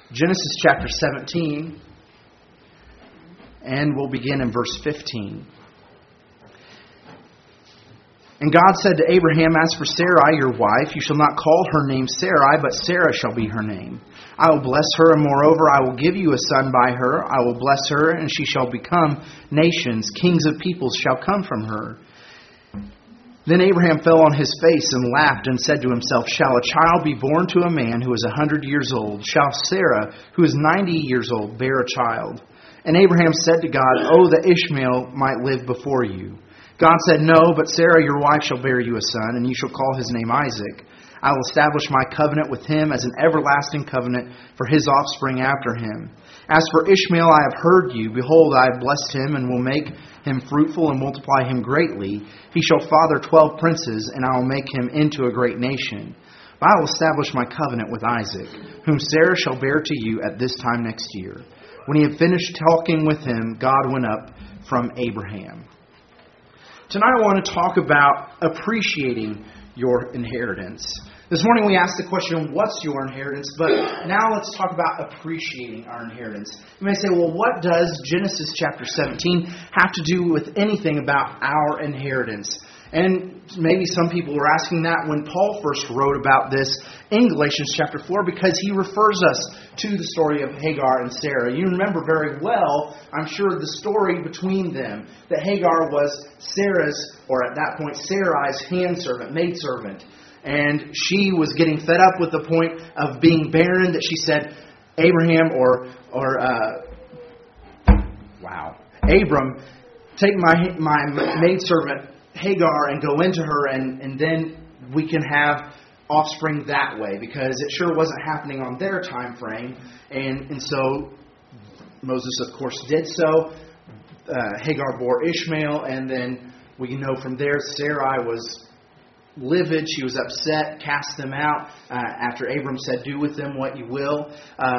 Genesis chapter 17, and we'll begin in verse 15. And God said to Abraham, "As for Sarai, your wife, you shall not call her name Sarai, but Sarah shall be her name. I will bless her, and moreover, I will give you a son by her. I will bless her, and she shall become nations. Kings of peoples shall come from her." Then Abraham fell on his face and laughed and said to himself, "Shall a child be born to a man who is 100 years old? Shall Sarah, who is 90 years old, bear a child?" And Abraham said to God, "Oh, that Ishmael might live before you." God said, "No, but Sarah your wife shall bear you a son, and you shall call his name Isaac. I will establish my covenant with him as an everlasting covenant for his offspring after him. As for Ishmael, I have heard you. Behold, I have blessed him and will make him fruitful and multiply him greatly. He shall father 12 princes, and I will make him into a great nation. But I will establish my covenant with Isaac, whom Sarah shall bear to you at this time next year." When he had finished talking with him, God went up from Abraham. Tonight I want to talk about appreciating your inheritance. This morning we asked the question, what's your inheritance? But now let's talk about appreciating our inheritance. You may say, well, what does Genesis chapter 17 have to do with anything about our inheritance? And maybe some people were asking that when Paul first wrote about this in Galatians chapter 4, because he refers us to the story of Hagar and Sarah. You remember very well, I'm sure, the story between them, that Hagar was Sarah's, or at that point, Sarai's maidservant. And she was getting fed up with the point of being barren, that she said, Abram, take my maidservant Hagar and go into her, and then we can have offspring that way, because it sure wasn't happening on their time frame. And so Moses, of course, did so. Hagar bore Ishmael, and then we know from there Sarai was livid. She was upset, cast them out after Abram said, "Do with them what you will."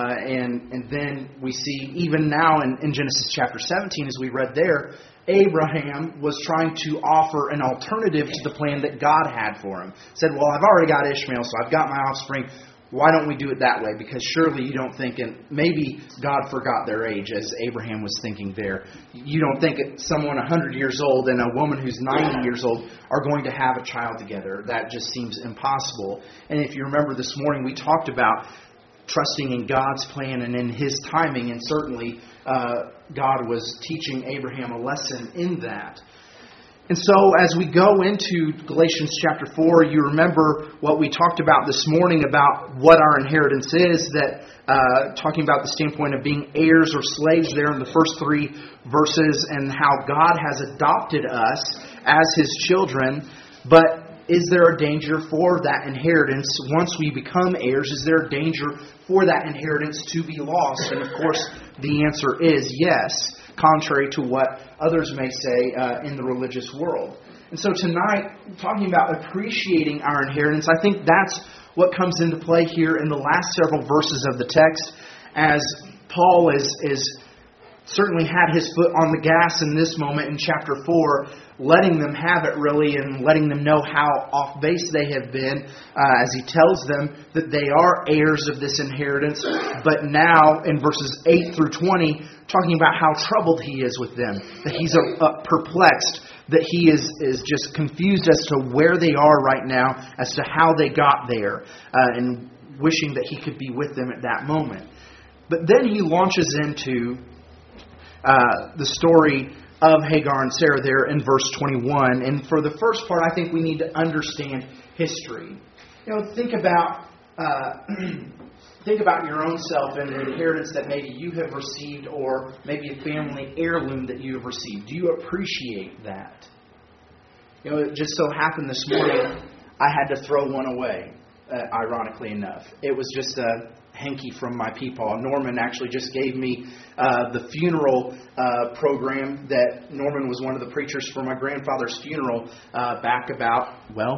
And then we see even now in Genesis chapter 17, as we read there, Abraham was trying to offer an alternative to the plan that God had for him. Said, "Well, I've already got Ishmael, so I've got my offspring. Why don't we do it that way? Because surely you don't think," and maybe God forgot their age as Abraham was thinking there. You don't think someone 100 years old and a woman who's 90 years old are going to have a child together. That just seems impossible. And if you remember this morning, we talked about trusting in God's plan and in His timing, and certainly God was teaching Abraham a lesson in that. And so as we go into Galatians chapter 4, you remember what we talked about this morning about what our inheritance is, that talking about the standpoint of being heirs or slaves there in the first 3 verses, and how God has adopted us as His children. But is there a danger for that inheritance once we become heirs? Is there a danger for that inheritance to be lost? And of course, the answer is yes, contrary to what others may say in the religious world. And so tonight, talking about appreciating our inheritance, I think that's what comes into play here in the last several verses of the text, as Paul is certainly had his foot on the gas in this moment in chapter 4, letting them have it really, and letting them know how off base they have been, as he tells them that they are heirs of this inheritance. But now in verses 8 through 20, talking about how troubled he is with them, that he's perplexed, that he is just confused as to where they are right now, as to how they got there, and wishing that he could be with them at that moment. But then he launches into the story of Hagar and Sarah there in verse 21. And for the first part, I think we need to understand history. Think about your own self and the inheritance that maybe you have received, or maybe a family heirloom that you have received. Do you appreciate that? It just so happened this morning I had to throw one away, ironically enough. It was just a hanky from my peepaw. Norman actually just gave me the funeral program that Norman was one of the preachers for my grandfather's funeral back about,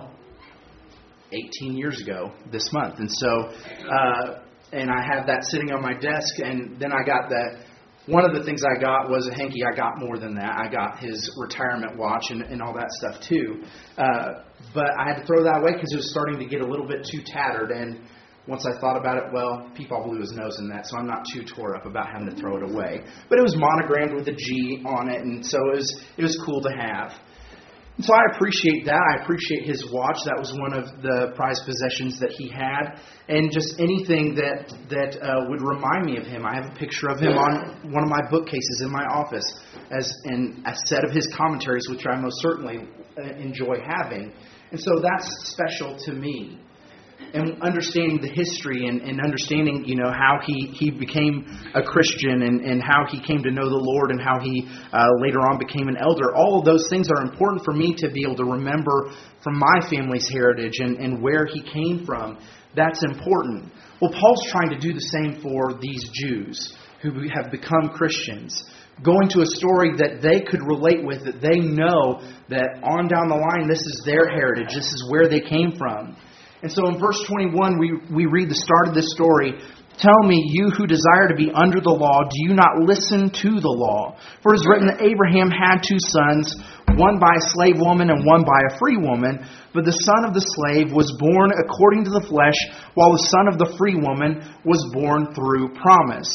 18 years ago this month. And so, and I have that sitting on my desk, and then I got that. One of the things I got was a hanky. I got more than that. I got his retirement watch and all that stuff too. But I had to throw that away because it was starting to get a little bit too tattered. And once I thought about it, well, Peepaw blew his nose in that, so I'm not too tore up about having to throw it away. But it was monogrammed with a G on it, and so it was cool to have. And so I appreciate that. I appreciate his watch. That was one of the prized possessions that he had. And just anything that would remind me of him. I have a picture of him on one of my bookcases in my office, and a set of his commentaries, which I most certainly enjoy having. And so that's special to me. And understanding the history and understanding, how he became a Christian and how he came to know the Lord and how he later on became an elder. All of those things are important for me to be able to remember from my family's heritage and where he came from. That's important. Well, Paul's trying to do the same for these Jews who have become Christians. Going to a story that they could relate with, that they know that on down the line, this is their heritage. This is where they came from. And so in verse 21, we read the start of this story. Tell me, you who desire to be under the law, do you not listen to the law? For it is written that Abraham had 2 sons, one by a slave woman and one by a free woman. But the son of the slave was born according to the flesh, while the son of the free woman was born through promise.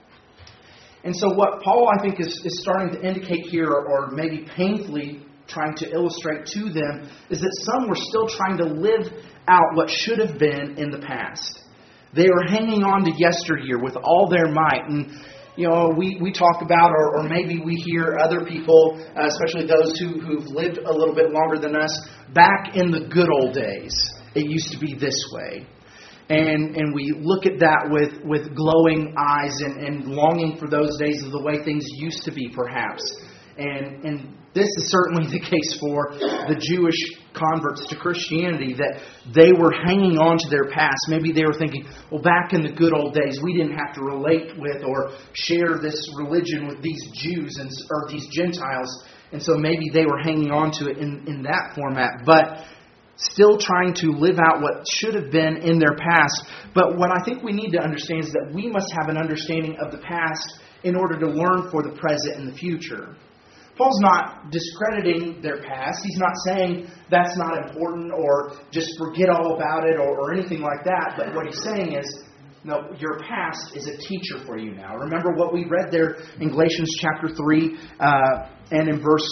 And so what Paul, I think, is starting to indicate here, or maybe painfully trying to illustrate to them, is that some were still trying to live out what should have been in the past. They were hanging on to yesteryear with all their might. And, we talk about, or maybe we hear other people, especially those who've lived a little bit longer than us, back in the good old days, it used to be this way. And we look at that with glowing eyes and longing for those days of the way things used to be, perhaps. And this is certainly the case for the Jewish converts to Christianity, that they were hanging on to their past. Maybe they were thinking, well, back in the good old days, we didn't have to relate with or share this religion with these Jews or these Gentiles. And so maybe they were hanging on to it in that format, but still trying to live out what should have been in their past. But what I think we need to understand is that we must have an understanding of the past in order to learn for the present and the future. Paul's not discrediting their past. He's not saying that's not important or just forget all about it or anything like that. But what he's saying is, no, your past is a teacher for you now. Remember what we read there in Galatians chapter 3 and in verse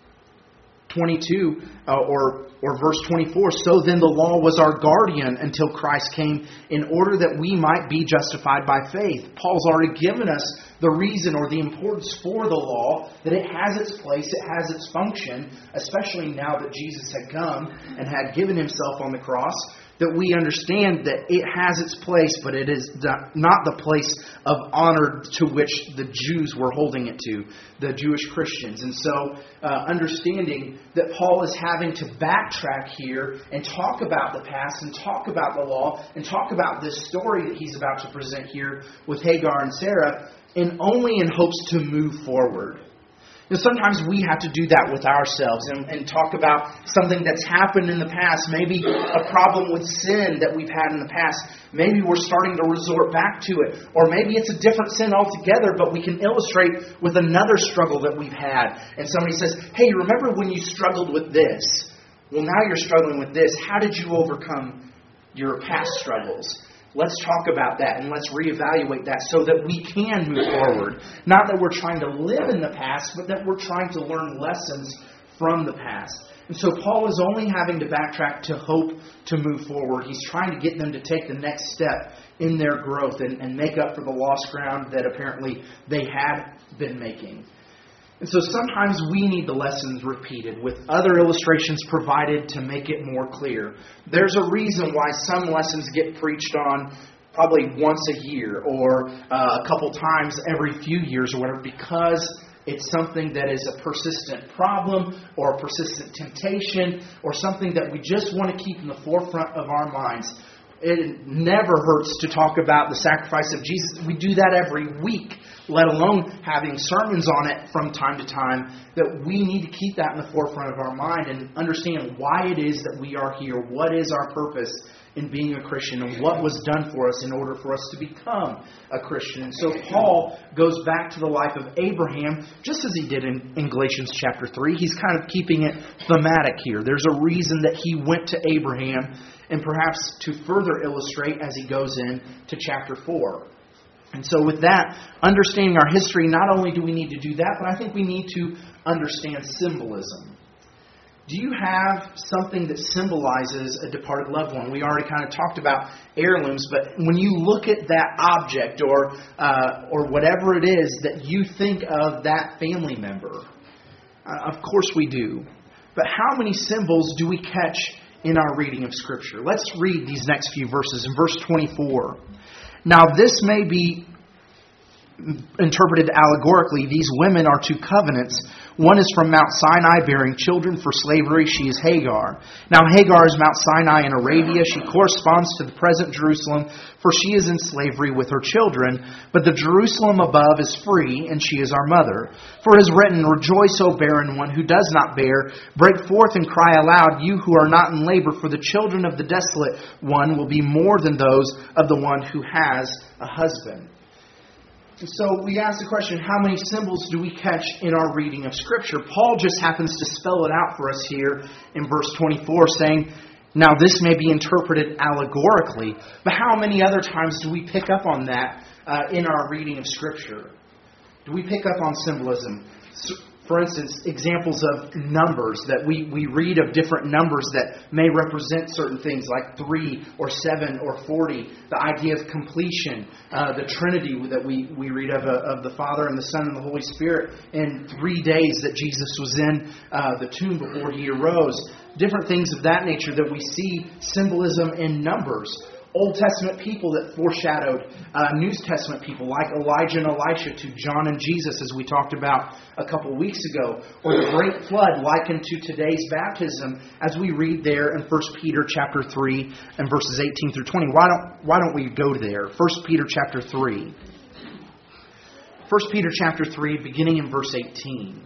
22 or verse 24. So then the law was our guardian until Christ came in order that we might be justified by faith. Paul's already given us the reason or the importance for the law, that it has its place, it has its function, especially now that Jesus had come and had given himself on the cross, that we understand that it has its place, but it is not the place of honor to which the Jews were holding it to, the Jewish Christians. And so understanding that Paul is having to backtrack here and talk about the past and talk about the law and talk about this story that he's about to present here with Hagar and Sarah, and only in hopes to move forward. Sometimes we have to do that with ourselves and talk about something that's happened in the past. Maybe a problem with sin that we've had in the past. Maybe we're starting to resort back to it. Or maybe it's a different sin altogether, but we can illustrate with another struggle that we've had. And somebody says, hey, remember when you struggled with this? Well, now you're struggling with this. How did you overcome your past struggles? Let's talk about that and let's reevaluate that so that we can move forward. Not that we're trying to live in the past, but that we're trying to learn lessons from the past. And so Paul is only having to backtrack to hope to move forward. He's trying to get them to take the next step in their growth and make up for the lost ground that apparently they had been making. And so sometimes we need the lessons repeated with other illustrations provided to make it more clear. There's a reason why some lessons get preached on probably once a year or a couple times every few years or whatever, because it's something that is a persistent problem or a persistent temptation or something that we just want to keep in the forefront of our minds. It never hurts to talk about the sacrifice of Jesus. We do that every week, let alone having sermons on it from time to time, that we need to keep that in the forefront of our mind and understand why it is that we are here, what is our purpose in being a Christian, and what was done for us in order for us to become a Christian. And so Paul goes back to the life of Abraham, just as he did in Galatians chapter 3. He's kind of keeping it thematic here. There's a reason that he went to Abraham, and perhaps to further illustrate as he goes into chapter 4. And so with that, understanding our history, not only do we need to do that, but I think we need to understand symbolism. Do you have something that symbolizes a departed loved one? We already kind of talked about heirlooms, but when you look at that object or whatever it is that you think of that family member, of course we do. But how many symbols do we catch in our reading of Scripture? Let's read these next few verses. In verse 24, now this may be interpreted allegorically. These women are two covenants. One is from Mount Sinai, bearing children for slavery. She is Hagar. Now Hagar is Mount Sinai in Arabia. She corresponds to the present Jerusalem, for she is in slavery with her children. But the Jerusalem above is free, and she is our mother. For it is written, rejoice, O barren one who does not bear. Break forth and cry aloud, you who are not in labor, for the children of the desolate one will be more than those of the one who has a husband. So we ask the question, how many symbols do we catch in our reading of Scripture? Paul just happens to spell it out for us here in verse 24, saying, now this may be interpreted allegorically, but how many other times do we pick up on that in our reading of Scripture? Do we pick up on symbolism? For instance, examples of numbers, that we read of different numbers that may represent certain things like 3 or 7 or 40. The idea of completion, the Trinity that we read of the Father and the Son and the Holy Spirit in 3 days that Jesus was in the tomb before he arose. Different things of that nature that we see symbolism in numbers. Old Testament people that foreshadowed New Testament people like Elijah and Elisha to John and Jesus, as we talked about a couple of weeks ago, or the great flood likened to today's baptism, as we read there in 1 Peter chapter 3 and verses 18 through 20. Why don't we go there? 1 Peter chapter 3. 1 Peter chapter 3, beginning in verse 18.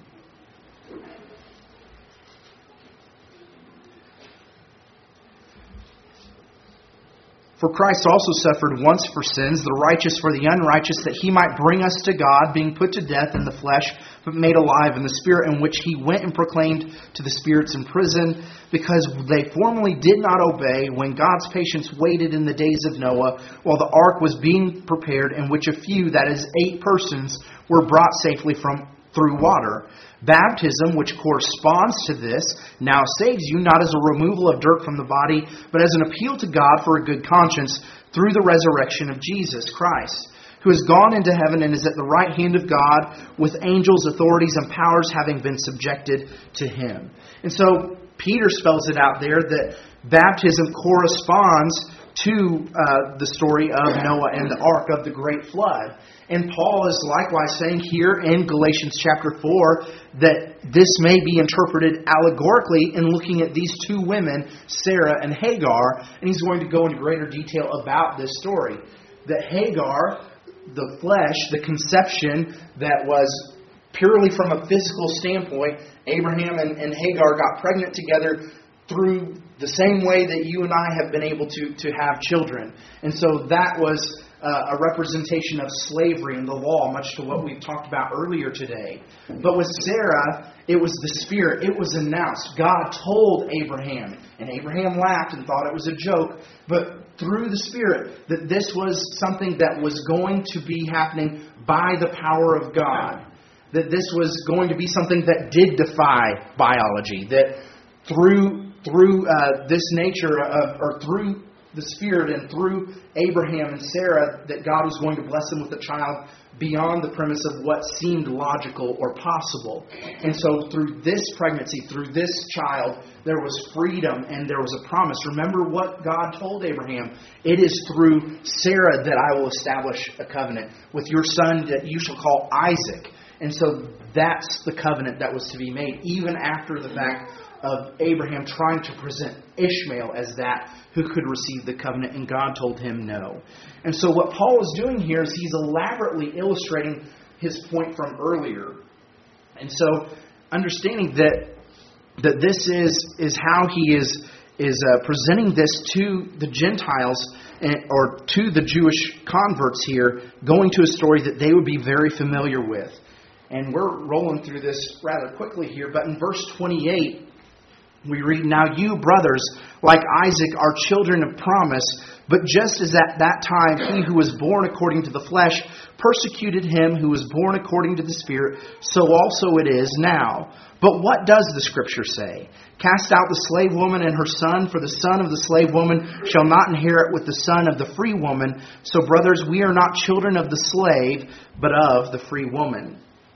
For Christ also suffered once for sins, the righteous for the unrighteous, that he might bring us to God, being put to death in the flesh, but made alive in the Spirit, in which he went and proclaimed to the spirits in prison, because they formerly did not obey, when God's patience waited in the days of Noah, while the ark was being prepared, in which a few, that is 8 persons, were brought safely through water. Baptism, which corresponds to this, now saves you, not as a removal of dirt from the body, but as an appeal to God for a good conscience through the resurrection of Jesus Christ, who has gone into heaven and is at the right hand of God, with angels, authorities, and powers having been subjected to him. And so Peter spells it out there that baptism corresponds to the story of Noah and the ark of the great flood. And Paul is likewise saying here in Galatians chapter 4 that this may be interpreted allegorically in looking at these two women, Sarah and Hagar. And he's going to go into greater detail about this story. That Hagar, the flesh, the conception that was purely from a physical standpoint, Abraham and Hagar got pregnant together through the same way that you and I have been able to have children. And so that was a representation of slavery and the law, much to what we've talked about earlier today. But with Sarah, it was the Spirit. It was announced. God told Abraham, and Abraham laughed and thought it was a joke, but through the Spirit, that this was something that was going to be happening by the power of God. That this was going to be something that did defy biology. That through this nature or through the Spirit and through Abraham and Sarah, that God was going to bless them with a child beyond the premise of what seemed logical or possible. And so through this pregnancy, through this child, there was freedom and there was a promise. Remember what God told Abraham. It is through Sarah that I will establish a covenant with your son that you shall call Isaac. And so that's the covenant that was to be made, even after the fact of Abraham trying to present Ishmael as that who could receive the covenant, and God told him no. And so what Paul is doing here is he's elaborately illustrating his point from earlier. And so understanding that this is how he is presenting this to the Gentiles or to the Jewish converts here, going to a story that they would be very familiar with. And we're rolling through this rather quickly here, but in verse 28, We read, "Now you, brothers, like Isaac, are children of promise, but just as at that time he who was born according to the flesh persecuted him who was born according to the Spirit, so also it is now. But what does the Scripture say? Cast out the slave woman and her son, for the son of the slave woman shall not inherit with the son of the free woman. So, brothers, we are not children of the slave, but of the free woman."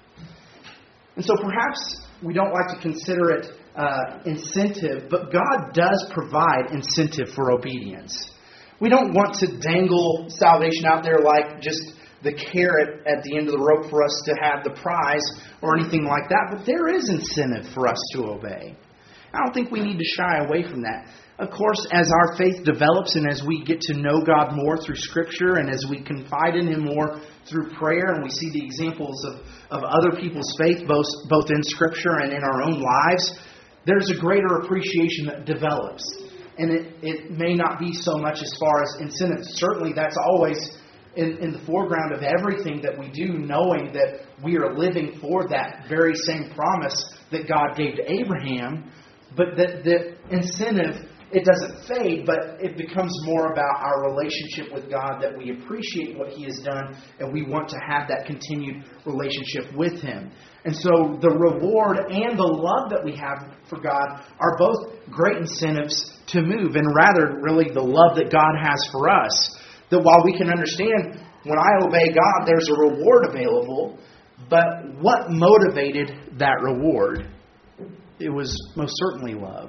And so perhaps we don't like to consider it incentive, but God does provide incentive for obedience. We don't want to dangle salvation out there like just the carrot at the end of the rope for us to have the prize or anything like that, but there is incentive for us to obey. I don't think we need to shy away from that. Of course, as our faith develops and as we get to know God more through Scripture and as we confide in Him more through prayer and we see the examples of other people's faith, both in Scripture and in our own lives, there's a greater appreciation that develops. And it may not be so much as far as incentives. Certainly that's always in the foreground of everything that we do, knowing that we are living for that very same promise that God gave to Abraham. But that the incentive, it doesn't fade, but it becomes more about our relationship with God, that we appreciate what He has done and we want to have that continued relationship with Him. And so the reward and the love that we have for God are both great incentives to move, and rather really the love that God has for us. That while we can understand when I obey God, there's a reward available, but what motivated that reward? It was most certainly love.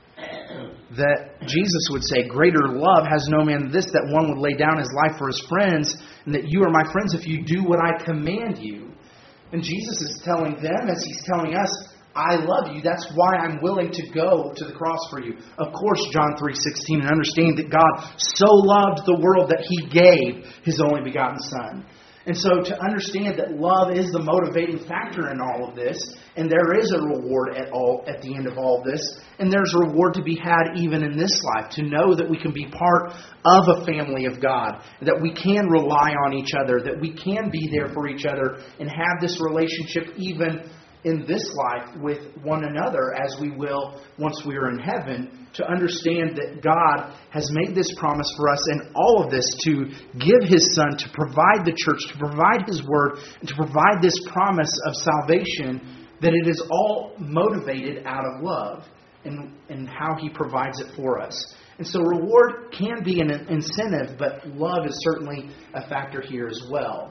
That Jesus would say, "Greater love has no man than this, that one would lay down his life for his friends, and that you are my friends if you do what I command you." And Jesus is telling them, as He's telling us, I love you. That's why I'm willing to go to the cross for you. Of course, John 3:16, and understand that God so loved the world that He gave His only begotten Son. And so to understand that love is the motivating factor in all of this, and there is a reward at the end of all of this, and there's a reward to be had even in this life, to know that we can be part of a family of God, that we can rely on each other, that we can be there for each other, and have this relationship even in this life with one another, as we will once we are in heaven, to understand that God has made this promise for us in all of this to give His Son, to provide the church, to provide His Word, and to provide this promise of salvation, that it is all motivated out of love and how He provides it for us. And so reward can be an incentive, but love is certainly a factor here as well.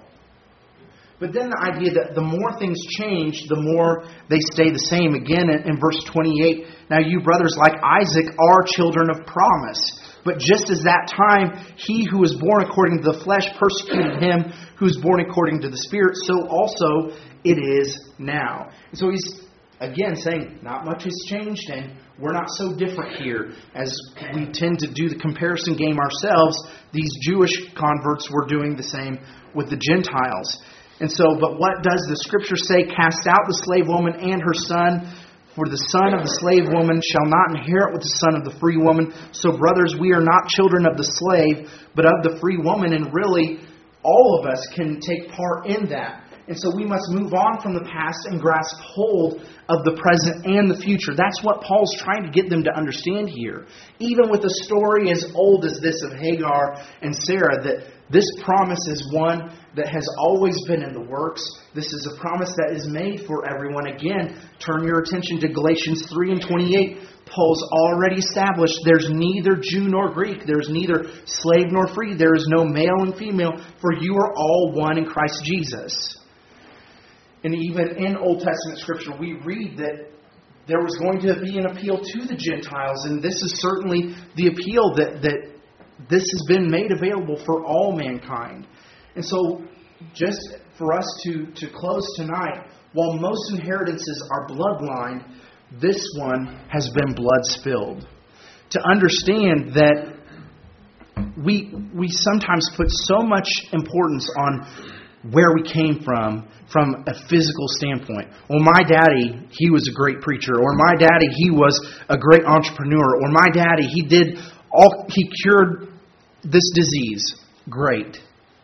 But then the idea that the more things change, the more they stay the same. Again, in verse 28, "Now you, brothers, like Isaac, are children of promise. But just as that time he who was born according to the flesh persecuted him who was born according to the Spirit, so also it is now." And so he's, again, saying not much has changed, and we're not so different here. As we tend to do the comparison game ourselves, these Jewish converts were doing the same with the Gentiles. And so, but what does the Scripture say? "Cast out the slave woman and her son, for the son of the slave woman shall not inherit with the son of the free woman. So, brothers, we are not children of the slave, but of the free woman." And really, all of us can take part in that. And so we must move on from the past and grasp hold of the present and the future. That's what Paul's trying to get them to understand here. Even with a story as old as this of Hagar and Sarah, that this promise is one that has always been in the works. This is a promise that is made for everyone. Again, turn your attention to Galatians 3:28. Paul's already established there's neither Jew nor Greek. There's neither slave nor free. There is no male and female, for you are all one in Christ Jesus. And even in Old Testament Scripture, we read that there was going to be an appeal to the Gentiles, and this is certainly the appeal that this has been made available for all mankind. And so, just for us to close tonight, while most inheritances are bloodline, this one has been blood spilled. To understand that we sometimes put so much importance on where we came from a physical standpoint. Well, my daddy, he was a great preacher. Or my daddy, he was a great entrepreneur. Or my daddy, he cured this disease. Great.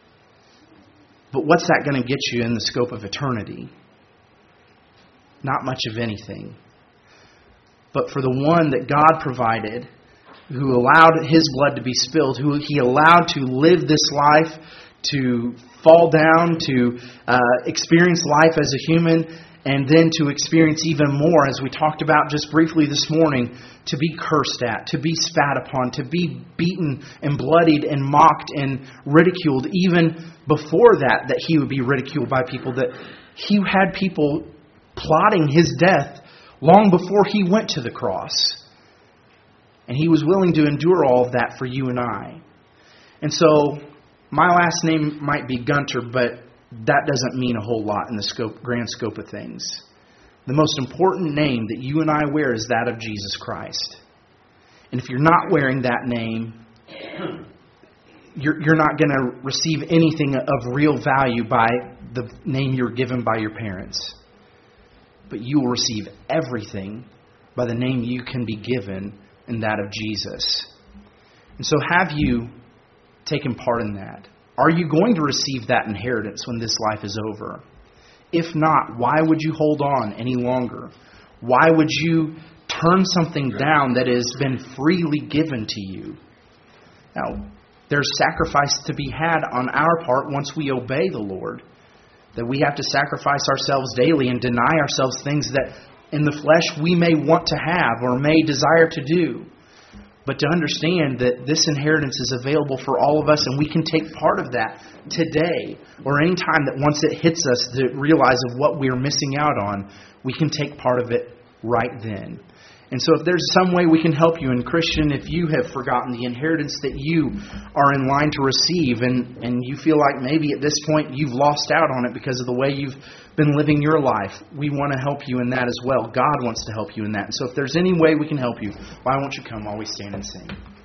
But what's that going to get you in the scope of eternity? Not much of anything. but for the one that God provided, who allowed His blood to be spilled, who He allowed to live this life, to fall down, to experience life as a human, and then to experience even more, as we talked about just briefly this morning, to be cursed at, to be spat upon, to be beaten and bloodied and mocked and ridiculed, even before that He would be ridiculed by people, that He had people plotting His death long before He went to the cross. And He was willing to endure all of that for you and I. And so, my last name might be Gunter, but that doesn't mean a whole lot in the grand scope of things. The most important name that you and I wear is that of Jesus Christ. And if you're not wearing that name, you're not going to receive anything of real value by the name you were given by your parents. But you will receive everything by the name you can be given, in that of Jesus. And so have you taken part in that? Are you going to receive that inheritance when this life is over? If not, why would you hold on any longer? Why would you turn something down that has been freely given to you? Now, there's sacrifice to be had on our part once we obey the Lord. That we have to sacrifice ourselves daily and deny ourselves things that in the flesh we may want to have or may desire to do. But to understand that this inheritance is available for all of us, and we can take part of that today or any time that once it hits us to realize of what we're missing out on, we can take part of it right then. And so if there's some way we can help you, and Christian, if you have forgotten the inheritance that you are in line to receive, and you feel like maybe at this point you've lost out on it because of the way you've been living your life, we want to help you in that as well. God wants to help you in that. And so if there's any way we can help you, why won't you come while we stand and sing?